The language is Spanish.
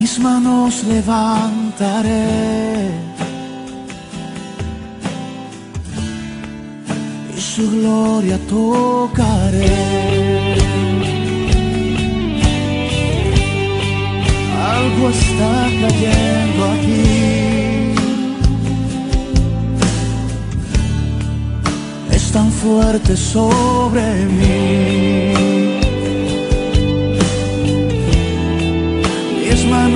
mis manos levantaré y su gloria tocaré. Algo está cayendo aquí, es tan fuerte sobre mí.